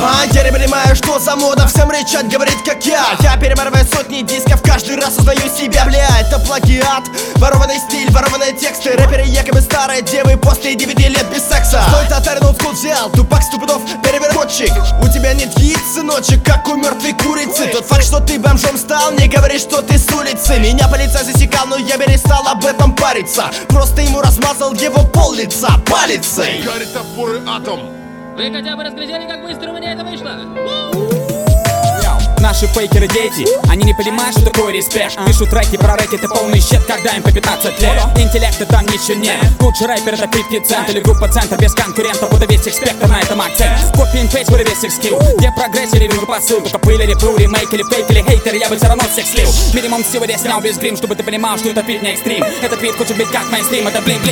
Я не понимаю, что за мода всем рычать, говорит как я перемарываю сотни дисков, каждый раз узнаю себя. Бля, это плагиат, ворованный стиль, ворованные тексты. Рэперы якобы старые девы после 9 лет без секса. Стой, татарин олдскул взял, тупак ступидов, переверотчик. У тебя нет яиц, сыночек, как у мертвой курицы. Тот факт, что ты бомжом стал, не говори, что ты с улицы. Меня полиция засекал, но я перестал об этом париться. Просто ему размазал его пол лица палицей. Горит топор и атом. Вы хотя бы разглядели, как быстро у меня это вышло? Наши фейкеры дети, они не понимают, что такое респект. Пишут треки про рэкеты, полный щит, когда им по 15 лет. Интеллекта там еще нет. Лучший рэпер это 50 Cent или группа Центр без конкурентов. Будто весь их спектр на этом акцент. Копи и пейст, буду весь их скилл. Где прогресс или ревью посыл? Только пыль или плю, ремейк или фейк или хейтер, я бы все равно всех слил. Минимум сегодня снял без грим, чтобы ты понимал, что это бит не экстрим. Этот бит хочет быть как мейнстрим, это блин-блин.